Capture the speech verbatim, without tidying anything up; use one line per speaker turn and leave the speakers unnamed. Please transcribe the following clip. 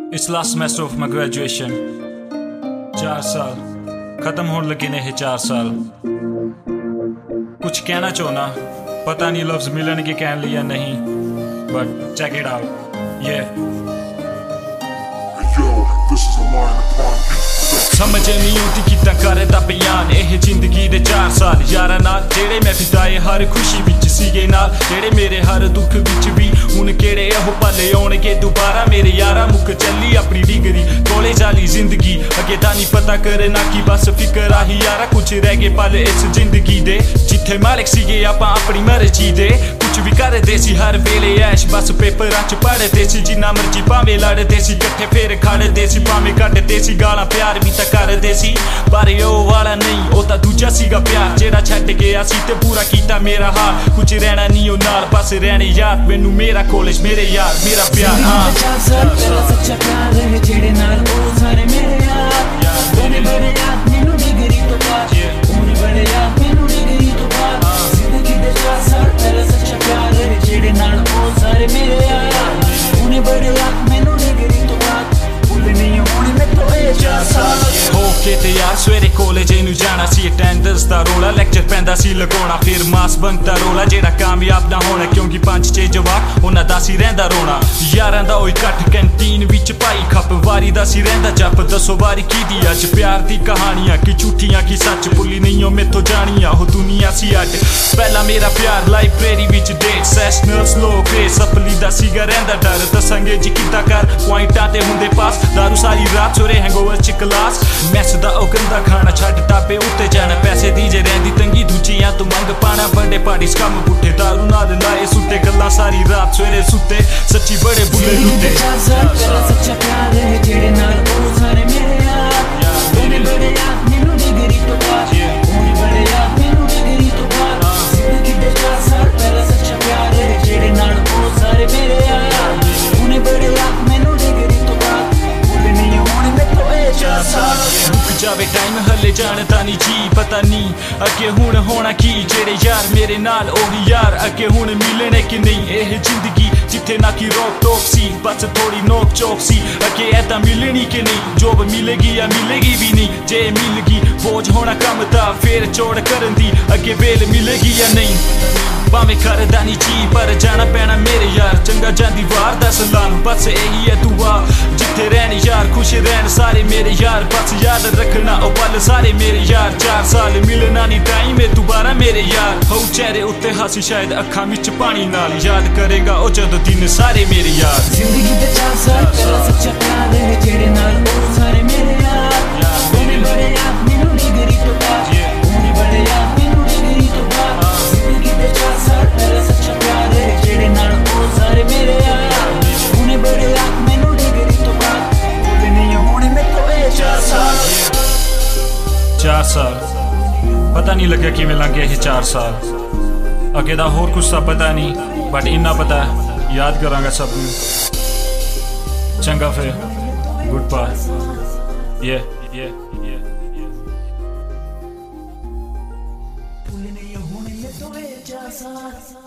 It's last semester of my graduation. चार साल खत्म होने लगे ने चार साल कुछ कहना चाहना पता नहीं लफ्ज मिलन के कह लिया नहीं but check it out yeah
Yo, this is a line upon you.
समझ नहीं आती कितना करदा बयान एह जिंदगी दे चार साल यारां नाल जेड़े मैं बिताए हर खुशी विच सीगे नाल जेड़े मेरे हर दुख विच भी हुण केड़े एहो पल आउणगे दुबारा मेरे यारा मुक चली अपनी डिग्री कॉलेज वाली जिंदगी अगे दा नहीं पता करना की बस फिकर आही यारा कुछ रह गए पल इस जिंदगी दे जिथे मालिक सीगे आपां अपनी मर्जी दे कुछ भी करदे सी हर वेले ऐश बस पेपरां च पढ़दे सी जिन्ना मर्जी भावें लड़दे सी कट्ठे फेर खड़दे सी भावें कड्डदे सी गालां प्यार भी करदे सी पर ओ वाला नहीं ओ तां दूजा सीगा प्यार जेड़ा छड्ड गया सी ते पूरा कीता मेरा हाल कुछ रहना नहीं ओ नाल बस रहने याद मैनू मेरा कॉलेज मेरे यार मेरा प्यार हां
तेरा सच्चा प्यार है जेड़े नाल ओ सारे मेरे यार ओने बड़े याद मैनू डिग्री तो पास ओने बड़े याद मैनू डिग्री तो पास जिंदगी दे चार साल तेरा सच्चा प्यार है जेड़े नाल ओ सारे मेरे यार ओने बड़े याद मैनू डिग्री तो पास भूल नहीं होनी मैं तो ए चार साल
होके ते यार सवेरे कॉलेज नू जाना सी अटेंडेंस दा रोला लेक्चर पैंदा सी लगाउणा फिर मास बंक दा रोला जेड़ा कामयाब ना होना क्योंकि पंज छे जवाब उन्हां दा सी रहिंदा रोना यारां दा ओई कट कैंटीन विच पाई खप वारी दा सी रहिंदा जप दसो वारी कीदी अज प्यार दी कहानियां की झूठियां की सच भुल्ली नहीं ओ मेथों जानियां हो दुनिया सी अड पहला मेरा प्यार लाइब्रेरी विच डेट सैशनल स्लो ग्रेस अपली दा सीगा रहिंदा डर दसांगे जी किद्दां कर पॉइंटां ते हुंदे पास दारू सारी रात सोरे हैंगओवर च क्लास मैस दा ओ गंदा खाना छड्ड टापे उत्ते जाना पैसे दी जे रहिंदी तंगी दूजियां तू मंग पाना बड़े पार्टीज कम पुट्ठे दारू नाल लाए सुट्टे गल्लां सारी रात सवेरे सुत्ते सच्ची बड़े बुले लुट्टे
तेरा सच्चा प्यार है जेड़े नाल ओ सारे मेरे यार ओने बड़े याद मैनू डिग्री तो पास ओने बड़े याद मैनू डिग्री तो पास जिंदगी दे चार साल तेरा सच्चा प्यार है जेड़े नाल ओ सारे मेरे यार ओने बड़े याद मैनू डिग्री तो पास भूल नहीं होनी मैं तो ए चार साल
रुक जावे टाइम हले जानदा नहीं जी पता नहीं अगे हुण होना की जेड़े यार मेरे नाल ओही यार अगे हुण मिलने कि नहीं एह जिंदगी जिथे ना की रोक टोक सी बस थोड़ी नोक चोक सी अगे ऐदा मिलनी कि नहीं जॉब मिलेगी या मिलेगी भी नहीं जे मिलगी बोझ होना कम दा फिर चोड़ करन दी अगे वेल मिलेगी या नहीं भावें करदा नहीं जी पर जाना पैना मेरे यार चंगा जांदी वार दा सलाम बस यही है दुआ जिथे रहन यार खुश रहन सारे मेरे यार बस याद रखना ओ पल सारे मेरे यार चार साल मिलना नहीं टाइम है दोबारा मेरे यार हो चेहरे उत्ते हासी शायद अखां विच पानी नाल याद करेगा ओ जदों दिन सारे मेरे यार
जिंदगी दे चार साल तेरा सच्चा प्यार है जेड़े नाल ओ सारे मेरे यार ओने बड़े याद मैनू डिग्री तो पास ओने बड़े याद मैनू डिग्री तो पास जिंदगी दे चार साल तेरा सच्चा प्यार है जेड़े नाल ओ सारे मेरे यार ओने बड़े याद मैनू डिग्री तो पास भूल नहीं होनी मैं तो ए चार साल
चार साल पता नहीं लग्या किवें लंघ गए ये चार साल अगे दा होर कुछ ता पता नहीं बट इन्ना पता याद करांगा सब नूं चंगा फिर गुड बाय ये ये ये
भूल नहीं होनी मैं तो ए चार साल